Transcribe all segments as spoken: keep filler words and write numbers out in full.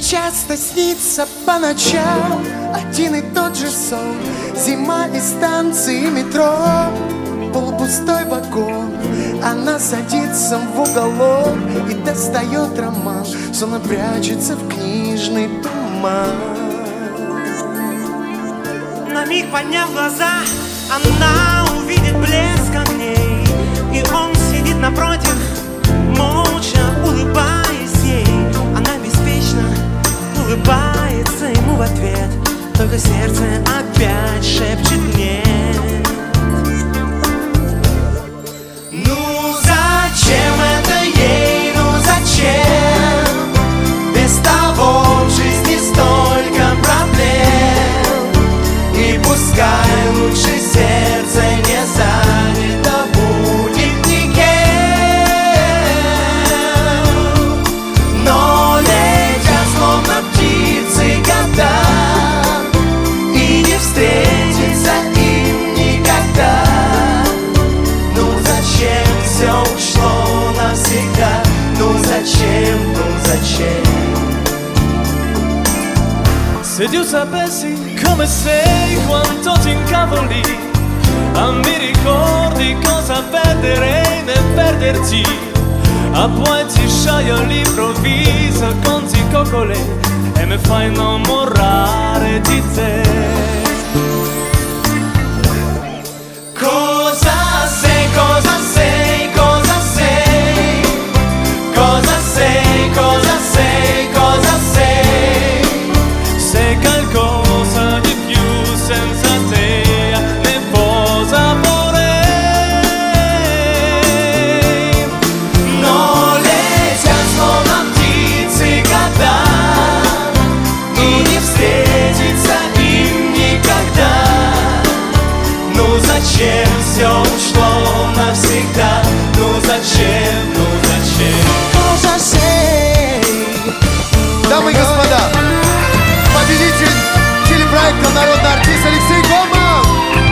часто снится по ночам один и тот же сон. Зима и станции метро, полупустой вагон. Она садится в уголок и достает роман, словно прячется в книжный туман. На миг подняв глаза, она увидит блеск огней, и он сидит напротив, молча улыбаясь ей. Она беспечно улыбается ему в ответ, только сердце опять шепчет нет. Ну зачем это ей, ну зачем? Без того в жизни столько проблем. И пускай лучше сердце не занято будет никем. Но летят словно птицы года, и не встретиться им никогда. Ну zachем все ушло навсегда? Ну zachем, ну zachem? Se Dio sapessi come sei, quanto ti incavoli, ah, mi ricordi cosa perderei nel perderti. Ah, poi ti scioglie all'improvviso con ti coccole e mi fai innamorare di te. Cosa sei, cosa sei, cosa sei? Cosa sei, cosa sei, cosa sei? Sei qualcosa di più, senza te ne posa vorrei. Но летят словно птицы года, и не встретиться им никогда. Ну зачем все ушло навсегда? Ну зачем, ну зачем? Cosa sei? Дамы и господа, победитель телепроекта «Народный артист» Алексей Гоман!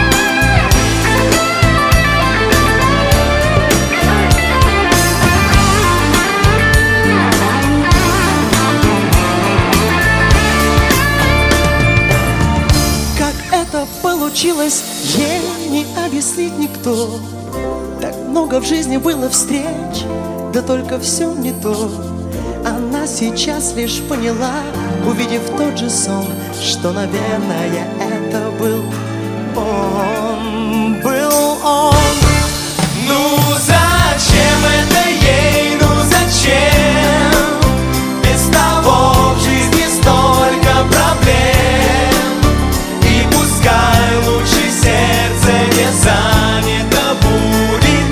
Как это получилось, ей не объяснить никто. Так много в жизни было встреч, да только все не то. Она сейчас лишь поняла, увидев тот же сон, что, наверное, это был он, был он. Ну зачем это ей, ну зачем? Без того в жизни столько проблем. И пускай лучше сердце не занято будет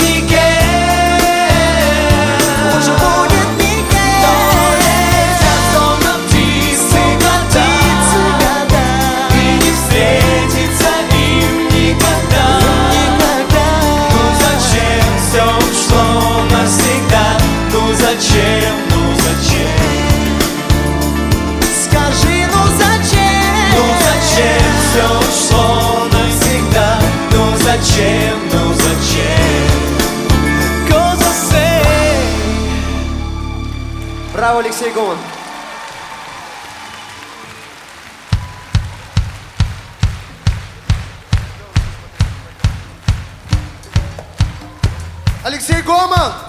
никем. Уже будет никем. Но летят словно птицы года, и не встретиться им никогда. Ну зачем все ушло навсегда? Ну зачем, ну зачем? Скажи, ну зачем? Ну зачем все ушло навсегда? Ну зачем, ну зачем? Cosa sei? Браво, Алексей Гоман! Алексей Гоман!